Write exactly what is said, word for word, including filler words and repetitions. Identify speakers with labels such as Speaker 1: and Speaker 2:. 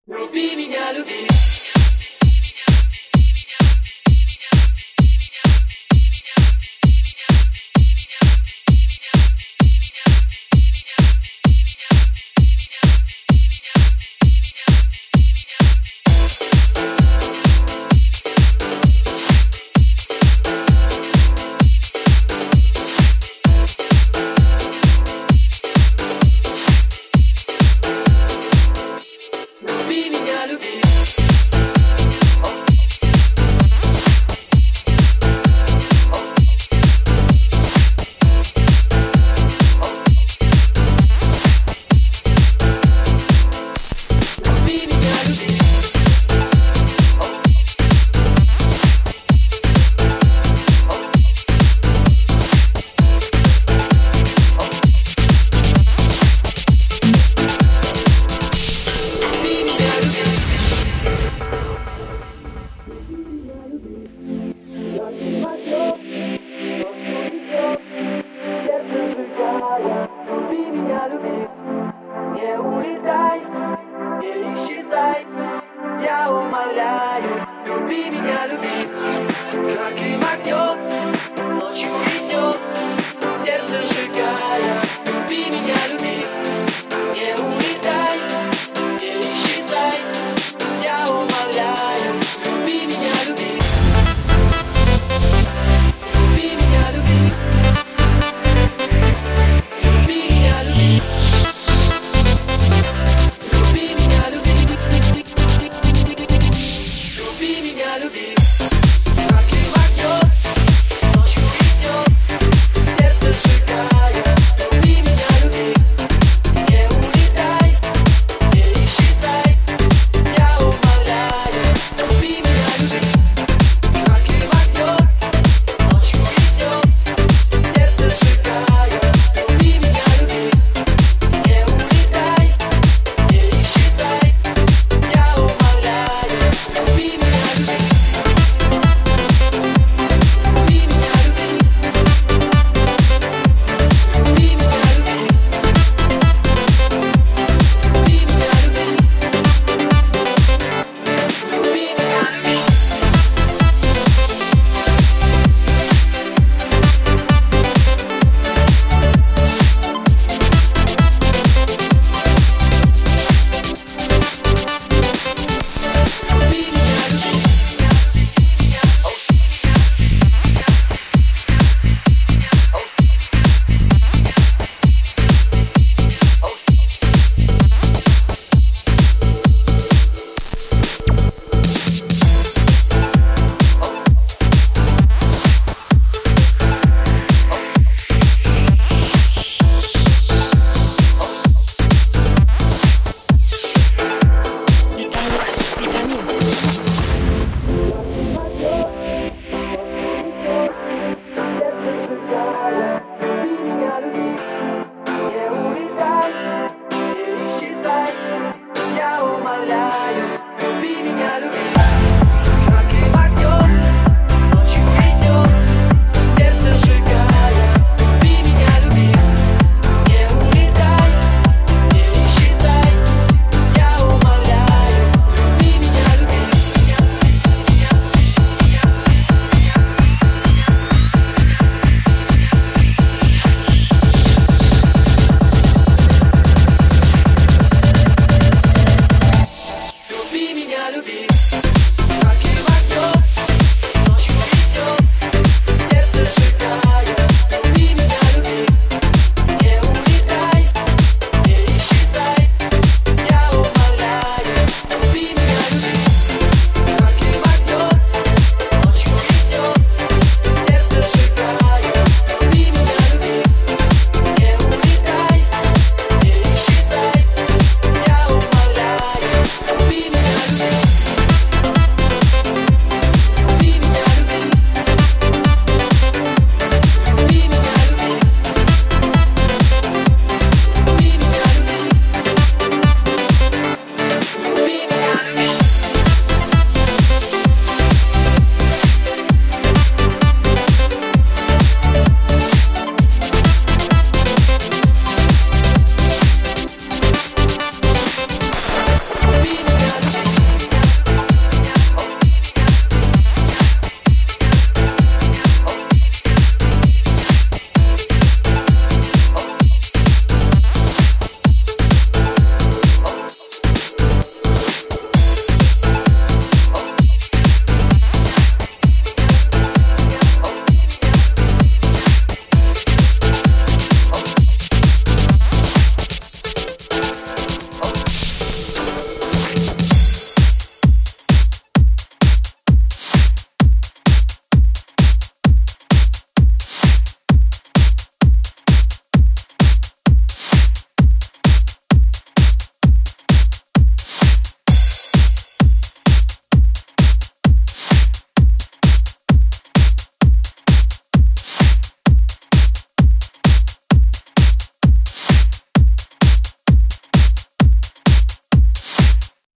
Speaker 1: Люби меня, люби. Люби меня, люби. Люби меня, люби, не улетай, не исчезай, я умоляю. Люби меня, люби, жарким огнем, ночью и днем, сердце сжигая. Люби меня, люби, не улетай, не исчезай, я умоляю. Люби меня, люби, люби меня, люби. Люби, жарким огнем, ночью и днем, сердце сжигая. Люби меня, люби, не улетай, не исчезай, я умоляю. Люби меня, люби, жарким огнем, ночью и днем, сердце сжигая. Люби меня, люби, не улетай, не исчезай, я умоляю. Люби меня, люби. Люби меня, люби.